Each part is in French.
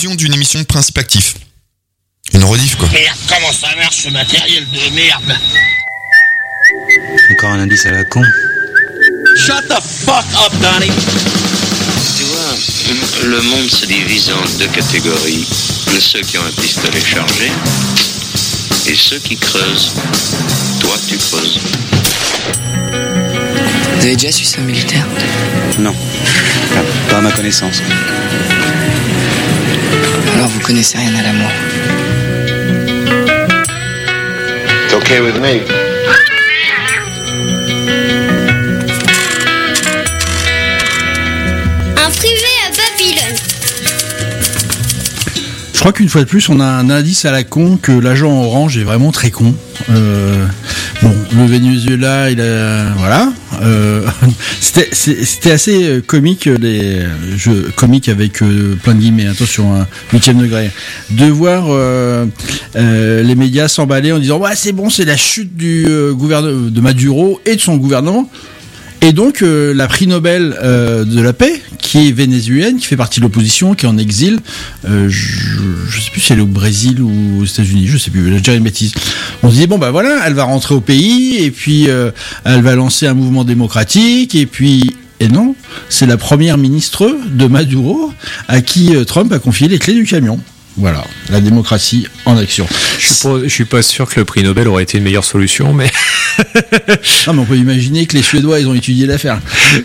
rediffusion d'une émission de Principe Actif. Une rediff, quoi. Merde, comment ça marche ce matériel de merde? Encore un indice à la con. Shut the fuck up, Donnie. Tu vois, le monde se divise en deux catégories. Ceux qui ont un pistolet chargé et ceux qui creusent. Toi, tu creuses. Vous avez déjà su ça, militaire? Non, pas à ma connaissance. Alors vous connaissez rien à l'amour. It's okay with me. Un privé à Babylone. Je crois qu'une fois de plus, on a un indice à la con que l'agent orange est vraiment très con. Bon, le Venezuela, il a... Voilà. C'était assez comique, comique avec plein de guillemets, attention, hein, 8e degré, de voir les médias s'emballer en disant « Ouais, c'est bon, c'est la chute du gouvernement de Maduro et de son gouvernement ». Et donc la prix Nobel de la paix, qui est vénézuélienne, qui fait partie de l'opposition, qui est en exil, je sais plus si elle est au Brésil ou aux États-Unis, je sais plus, je dirais une bêtise. On se dit bon bah voilà, elle va rentrer au pays et puis elle va lancer un mouvement démocratique et puis non, c'est la première ministre de Maduro à qui Trump a confié les clés du camion. Voilà, la démocratie en action. Je suis pas sûr que le prix Nobel aurait été une meilleure solution, mais... Non, mais on peut imaginer que les Suédois, ils ont étudié l'affaire.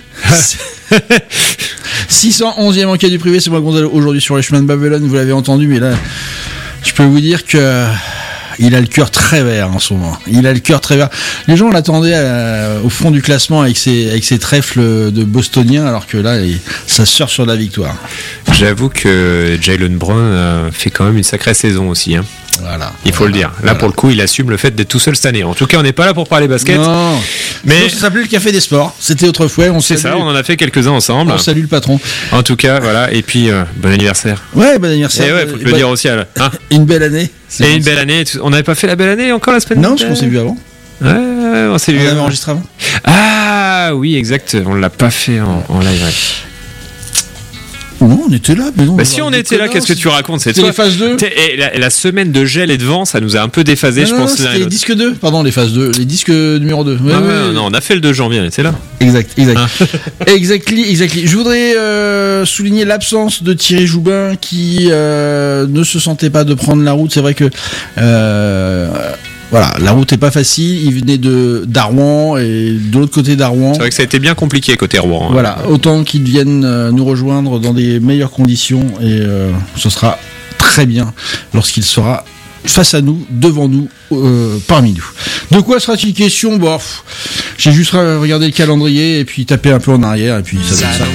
611e enquête du privé, c'est moi Gonzalo, aujourd'hui sur les chemins de Babylone, vous l'avez entendu, mais là, je peux vous dire que... il a le cœur très vert en ce moment. Il a le cœur très vert. Les gens l'attendaient au fond du classement avec ses trèfles de bostoniens, alors que là, ça surfe sur la victoire. J'avoue que Jaylen Brown fait quand même une sacrée saison aussi. Hein. Voilà. Il faut le dire. Là, pour le coup, il assume le fait d'être tout seul cette année. En tout cas, on n'est pas là pour parler basket. Non. Mais ça s'appelait le Café des Sports. C'était autrefois. C'est ça, on en a fait quelques-uns ensemble. On salue le patron. En tout cas, voilà. Et puis, bon anniversaire. Ouais, bon anniversaire. Et ouais, faut te le dire aussi. Hein. Une belle année. Et une belle année. On n'avait pas fait la belle année encore la semaine dernière? Non, parce qu'on s'est vu avant. Ouais, on s'est vu. On avait enregistré avant. Ah oui, exact. On l'a pas fait en live. Ouais. Non, on était là, mais non. Bah si on était là, qu'est-ce que tu racontes? C'est toi. Les phases 2. Et la semaine de gel et de vent, ça nous a un peu déphasé, je pense. C'était les disques 2, pardon, les phases 2, les disques numéro 2. Ouais, non, on a fait le 2 janvier, on était là. Exact. Exactly. Je voudrais souligner l'absence de Thierry Joubin qui ne se sentait pas de prendre la route. C'est vrai que voilà, la route est pas facile. Il venait d'Arouan et de l'autre côté d'Arouan. C'est vrai que ça a été bien compliqué côté Rouen. Hein. Voilà, autant qu'ils viennent nous rejoindre dans des meilleures conditions et ce sera très bien lorsqu'il sera face à nous, devant nous, parmi nous. De quoi sera-t-il question? Bon, j'ai juste regardé le calendrier et puis tapé un peu en arrière et puis ça donne ça.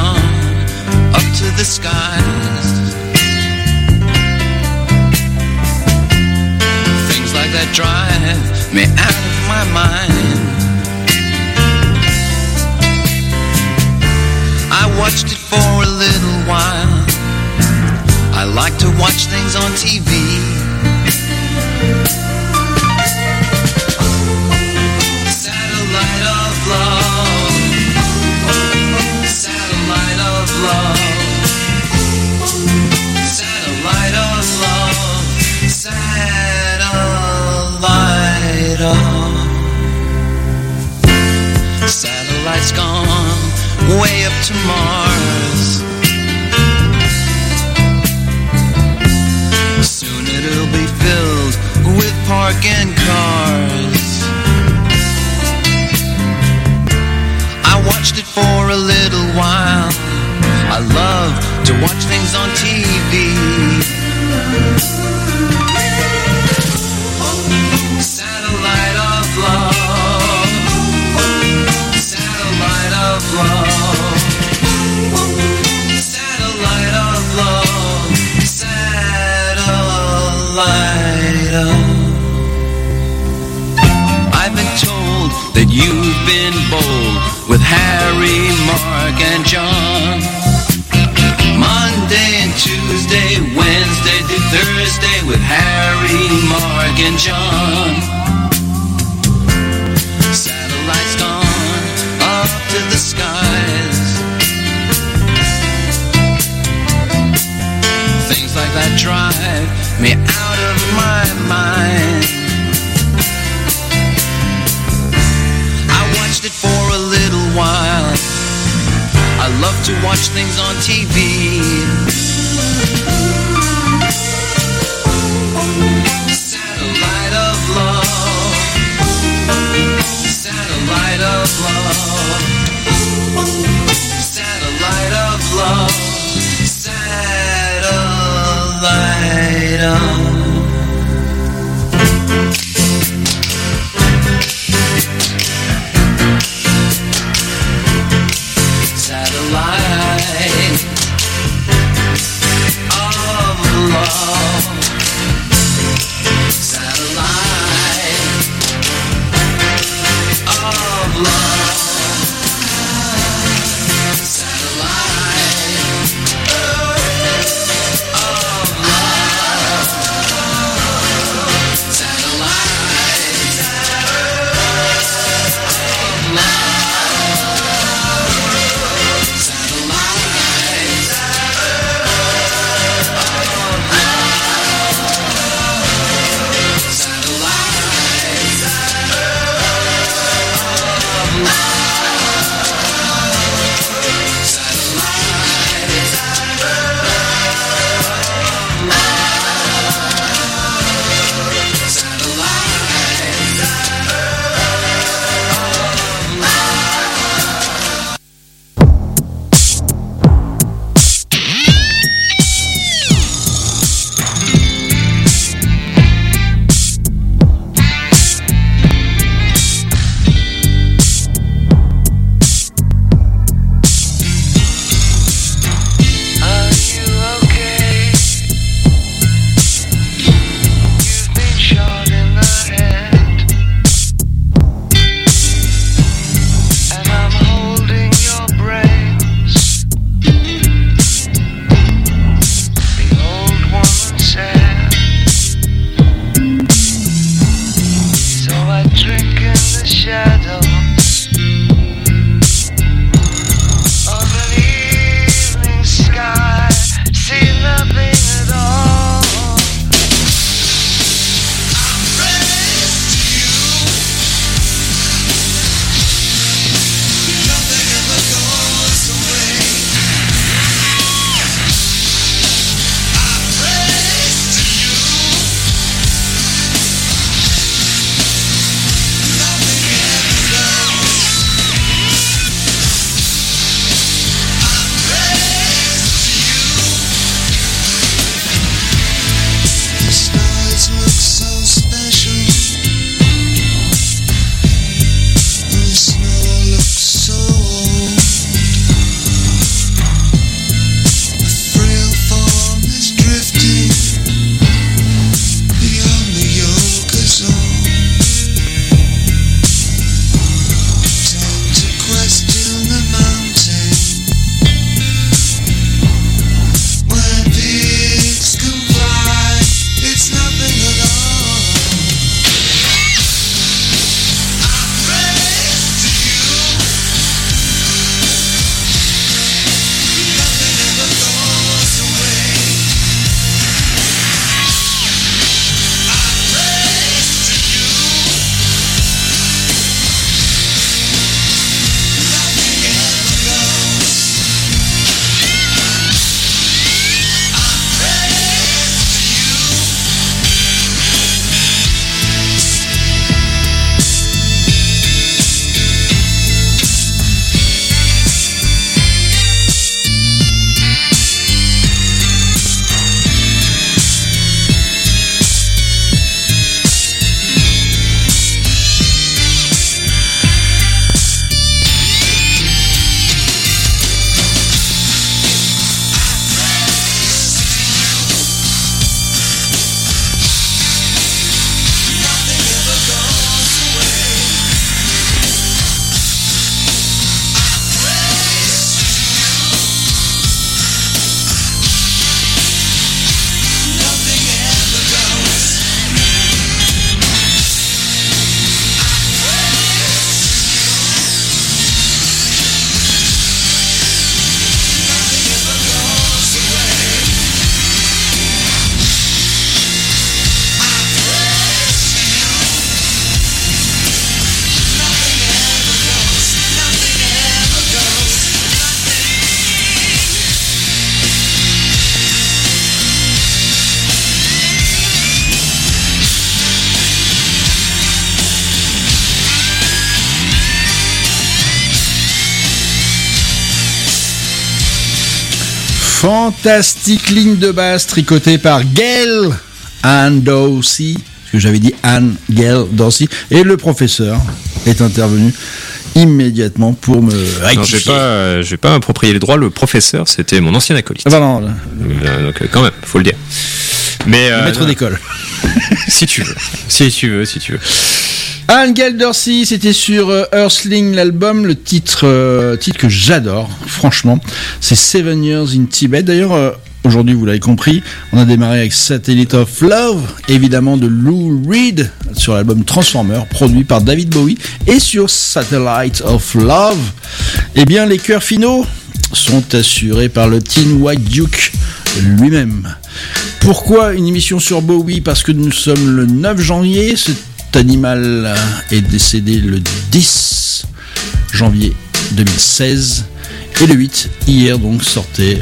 That drive me out of my mind. I watched it for a little while. I like to watch things on TV. Satellite of love. Satellite of love. Satellite of love. Satellite's gone way up to Mars. Soon it'll be filled with parking cars. I watched it for a little while. I love to watch things on TV. Satellite of love. Satellite of love. Satellite of love. Satellite of. I've been told that you've been bold with Harry, Mark, and John. Monday and Tuesday, Wednesday through Thursday with Harry, Mark, and John. Satellites gone up to the skies. Things drive me out of my mind. I watched it for a little while. I love to watch things on TV. Satellite of love. Satellite of love. Satellite of love. Satellite of satellite of love. Satellite of love. Love. Fantastique ligne de basse tricotée par Gail Ann Dorsey, parce que j'avais dit Anne Gail Dorsey, et le professeur est intervenu immédiatement pour me rectifier. Non, je vais pas m'approprier les droits. Le professeur, c'était mon ancien acolyte. Ah bah non, donc quand même, faut le dire. Mais maître d'école. Si tu veux. Anne Gail Dorsey, c'était sur Earthling l'album, le titre que j'adore, franchement, c'est 7 Years in Tibet. D'ailleurs, aujourd'hui, vous l'avez compris, on a démarré avec Satellite of Love, évidemment de Lou Reed, sur l'album Transformer, produit par David Bowie, et sur Satellite of Love, eh bien, les chœurs finaux sont assurés par le Tin White Duke lui-même. Pourquoi une émission sur Bowie? Parce que nous sommes le 9 janvier, cet animal est décédé le 10 janvier 2016, et le 8, hier donc, sortait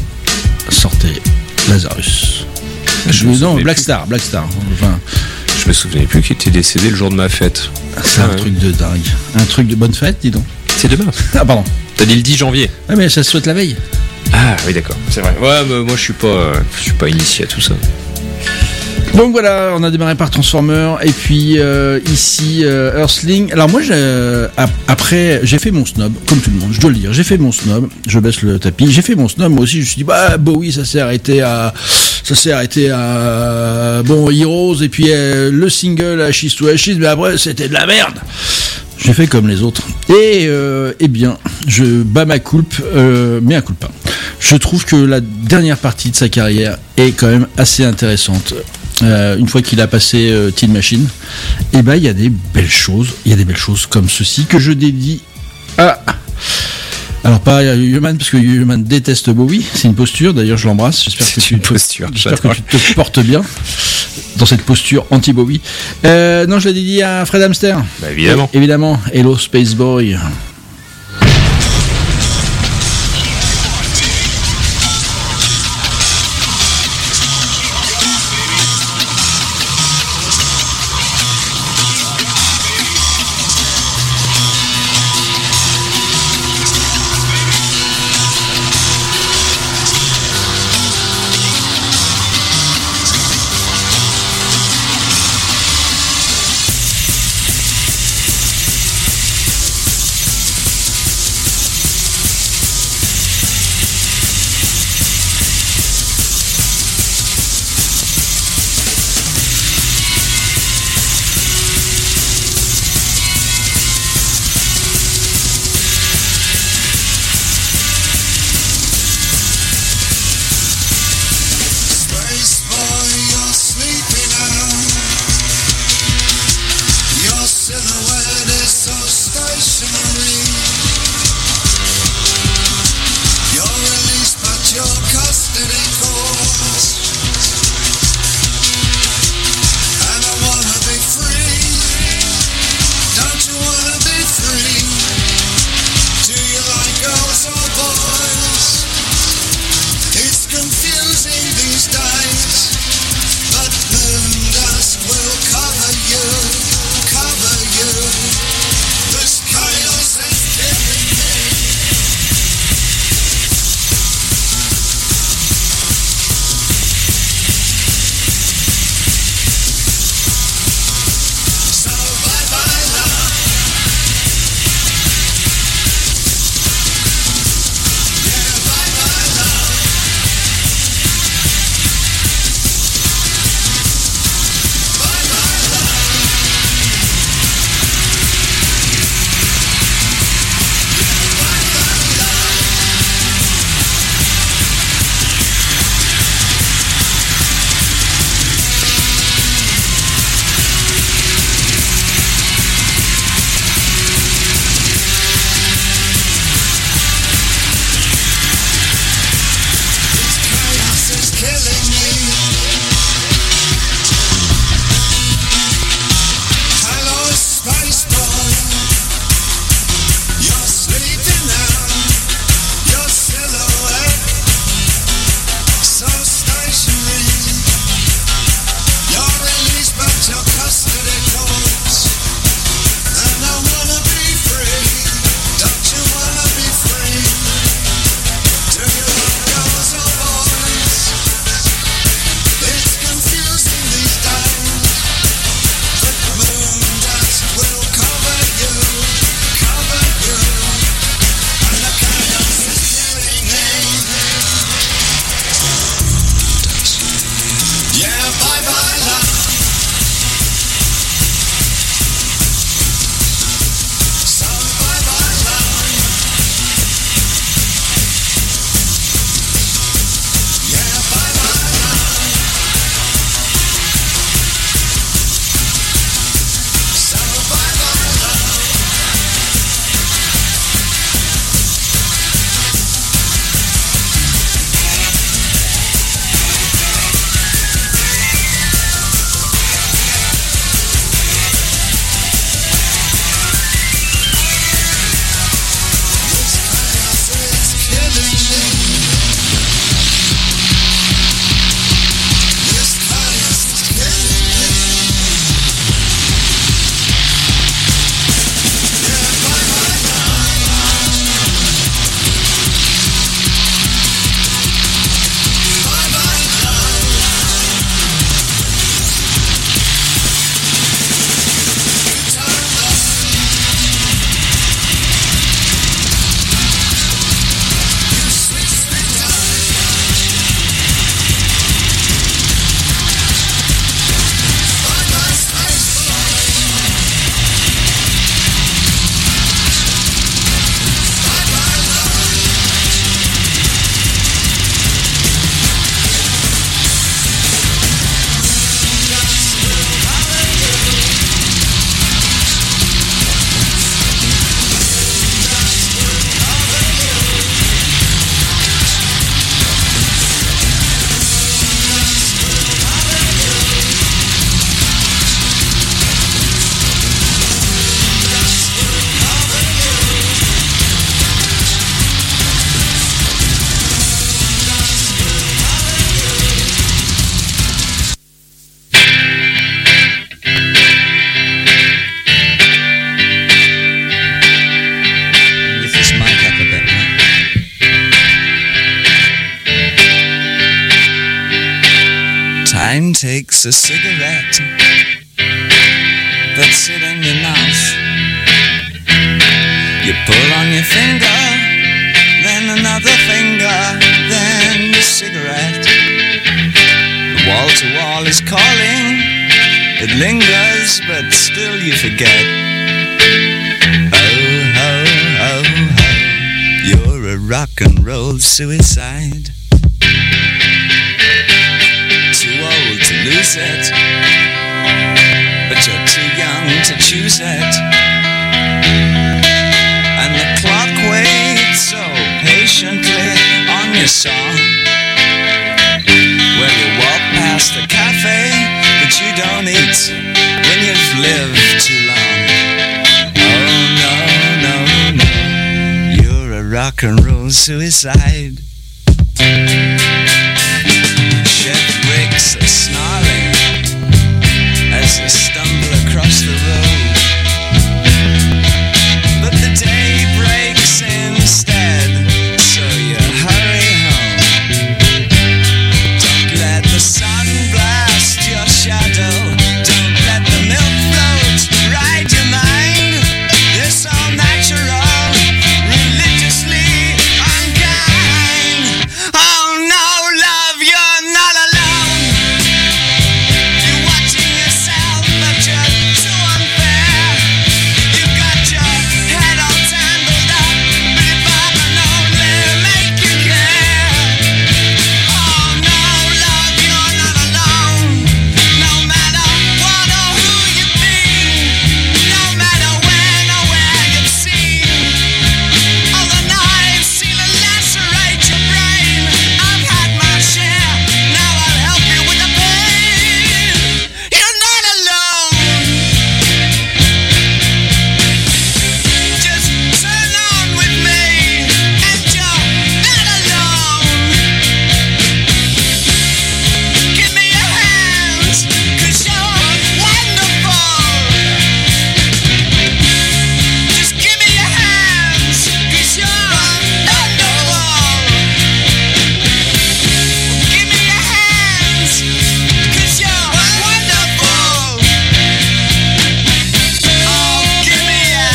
Lazarus. Black Star. Enfin, je me souvenais plus qu'il était décédé le jour de ma fête. C'est un truc de dingue. Un truc de bonne fête, dis donc. C'est demain. Ah, pardon. T'as dit le 10 janvier. Ah, mais ça se souhaite la veille. Ah, oui, d'accord. C'est vrai. Ouais, mais moi, je suis pas initié à tout ça. Donc voilà, on a démarré par Transformer, et puis ici Earthling. Alors moi, après, j'ai fait mon snob, comme tout le monde, je dois le dire. J'ai fait mon snob, je baisse le tapis. J'ai fait mon snob, moi aussi. Je me suis dit, Bowie, ça s'est arrêté à Heroes, et puis le single Ashes to Ashes, mais après, c'était de la merde. J'ai fait comme les autres. Et eh bien, je bats ma culpe, mais un culpa. Je trouve que la dernière partie de sa carrière est quand même assez intéressante. Une fois qu'il a passé Tin Machine, et il y a des belles choses. Il y a des belles choses comme ceci que je dédie à... Alors pas à Human, parce que Human déteste Bowie. C'est une posture. D'ailleurs, je l'embrasse. J'espère que tu te portes bien dans cette posture anti-Bowie. Non, je l'ai dédié à Fred Hamster. Évidemment. Évidemment. Hello Space Boy. mind takes a cigarette that's it in your mouth. You pull on your finger, then another finger, then the cigarette. The wall to wall is calling. It lingers, but still you forget. Oh, ho, ho, ho. You're a rock and roll suicide. Too old to lose it, but you're too young to choose it. And the clock waits so patiently on your song. Well, you walk past the cafe, but you don't eat when you've lived too long. Oh no, no, no, you're a rock and roll suicide. Shed bricks are snarling as you stumble across the road. But the day breaks instead, so you hurry home. Don't let the sun blast your shadow. Don't let the milk float ride your mind. You're so natural, religiously unkind. Oh no, love, you're not alone. You're watching yourself, but you're too unfair. You got your head all tangled up, but if I can only make you care. Oh no, love, you're not alone. No matter what or who you've been, no matter when or where you've seen, all the knives seal and lacerate your brain. I've had my share, now I'll help you with the pain. You're not alone. Just turn on with me, and you're not alone. Give me your hands, 'cause you're wonderful. Just give me your hands, 'cause you're wonderful. Give me your hands, 'cause you're wonderful. Oh, give me your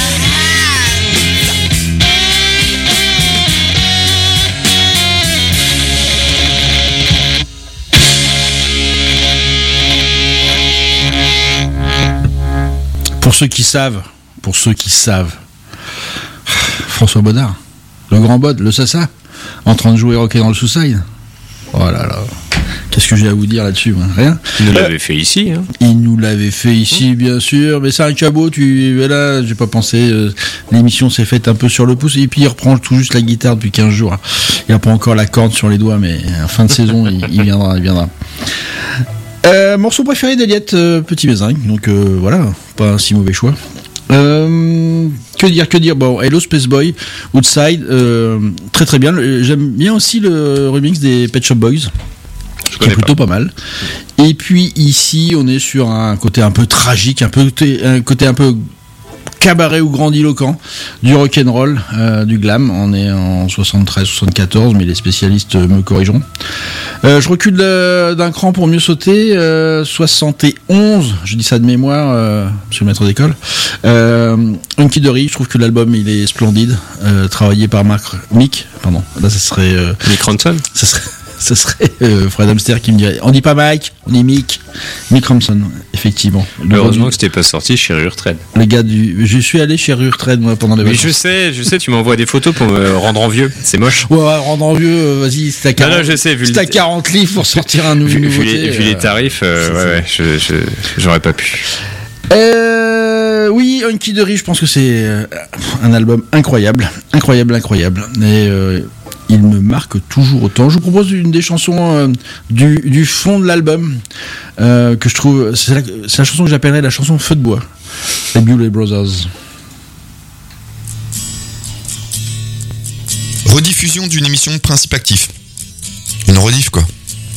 Pour ceux qui savent, François Bonnard, le grand bod, le Sassa, en train de jouer Rock'n'Roll Suicide. Oh là là, qu'est-ce que j'ai à vous dire là-dessus, moi? Rien. Il nous l'avait fait ici. Hein. Il nous l'avait fait ici, bien sûr, mais c'est un cabot, là, j'ai pas pensé, l'émission s'est faite un peu sur le pouce, et puis il reprend tout juste la guitare depuis 15 jours. Il n'y a pas encore la corde sur les doigts, mais en fin de saison, il viendra. Morceau préféré d'Eliott, Petit Bézingue, donc voilà, pas un si mauvais choix. Que dire, bon, Hello Space Boy, Outside, très très bien, j'aime bien aussi le remix des Pet Shop Boys, qui est plutôt pas mal. Et puis ici, on est sur un côté un peu tragique, un côté un peu cabaret ou grandiloquent du rock'n'roll, du glam. On est en 73-74, mais les spécialistes me corrigeront. Je recule d'un cran pour mieux sauter. 71, je dis ça de mémoire, monsieur le maître d'école. Unky Dory, je trouve que l'album il est splendide, travaillé par Mick, là ça serait Mick Ronson. Ce serait Fred Hamster qui me dirait, on dit pas Mike, on dit Mick Ronson, effectivement. Heureusement que c'était pas sorti chez Rurtred. Le gars je suis allé chez Rurtred moi pendant les vacances. Mais je sais, tu m'envoies des photos pour me rendre envieux, c'est moche. Ouais, rendre envieux, vas-y, c'est à 40. Non, je sais, vu à 40 livres pour sortir un nouveau. Vu les tarifs, j'aurais pas pu. Oui, Unky Dory, je pense que c'est un album incroyable. Et il me marque toujours autant. Je vous propose une des chansons du fond de l'album que je trouve, c'est la chanson que j'appellerais la chanson Feu de bois, les Bewley Brothers. Rediffusion d'une émission de Principe Actif. Une rediff quoi.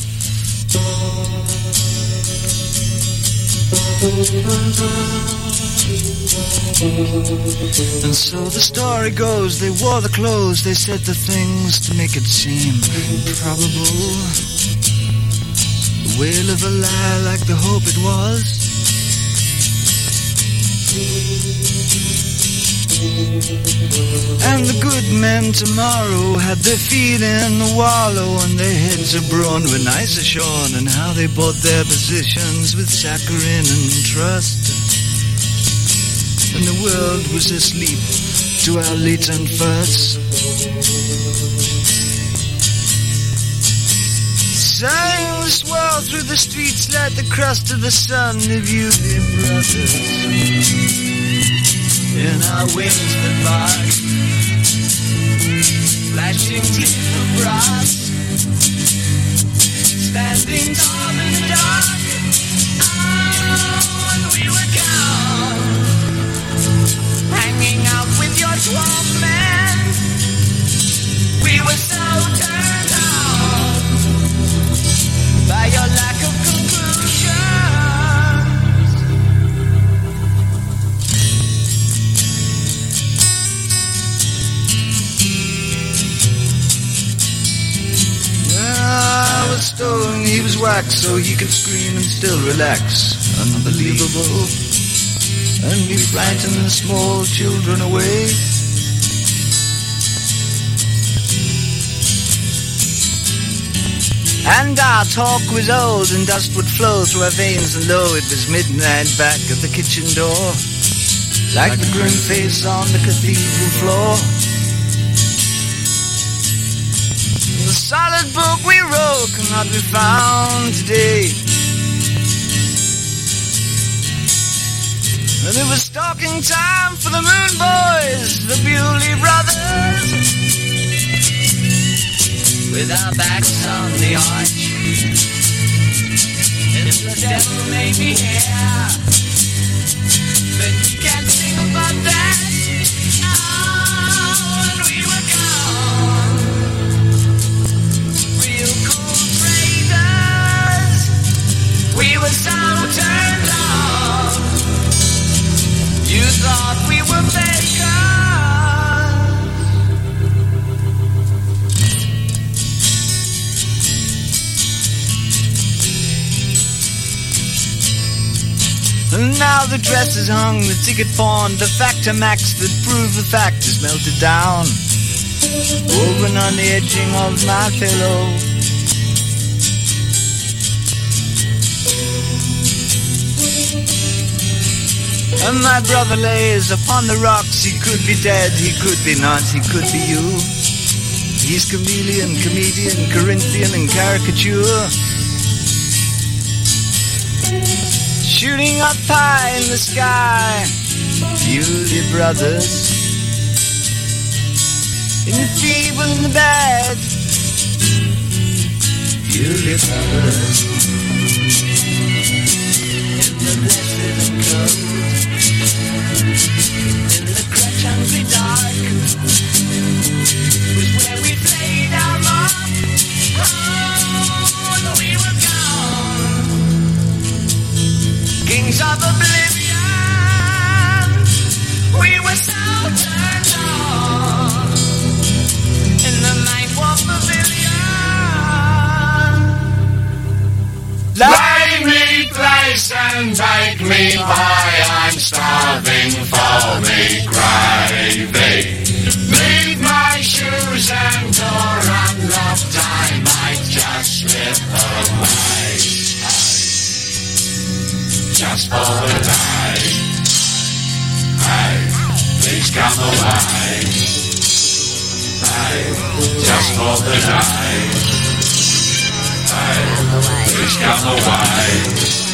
And so the story goes, they wore the clothes, they said the things to make it seem improbable. wail of a lie like the hope it was. And the good men tomorrow had their feet in the wallow and their heads abroad with nicer shorn, and how they bought their positions with saccharine and trust. And the world was asleep to our latent fuss. Sang swirl through the streets like the crust of the sun of you, dear brothers. In our wings that bark, flashing teeth of brass, standing tall in the dark. Oh, and we were gone, hanging out with your 12 men. We were so turned off by your lack of conclusion. I was stone, he was wax, so he could scream and still relax. Unbelievable. And we frightened the small children away. And our talk was old, and dust would flow through our veins, and lo, it was midnight back at the kitchen door, like the grim face on the cathedral floor. The solid book we wrote cannot be found today. And it was stalking time for the Moon Boys, the Bewley Brothers, with our backs on the arch. If the devil may be here, but you can't sing about that. Oh, and we were gone, real cool traders. We were so turned off, you thought we were fakers. And now the dress is hung, the ticket pawned, the factor max that proved the fact is melted down, woven on the edging of my pillow. And my brother lays upon the rocks. He could be dead, he could be not, he could be you. He's chameleon, comedian, Corinthian and caricature, shooting up high in the sky. Bewley Brothers, in the feeble and the bad. Bewley Brothers, in the blessed and cold, in the crutch hungry dark, was where we played our mark. Oh, and we were gone, kings of oblivion. We were so turned on in the Ninth War Pavilion. Lay me place and take me by, I'm starving for me gravy. Leave my shoes and door unlocked, I might just slip away. Just for the day, hey, please come away. Hey, just for the day, hey, please come away.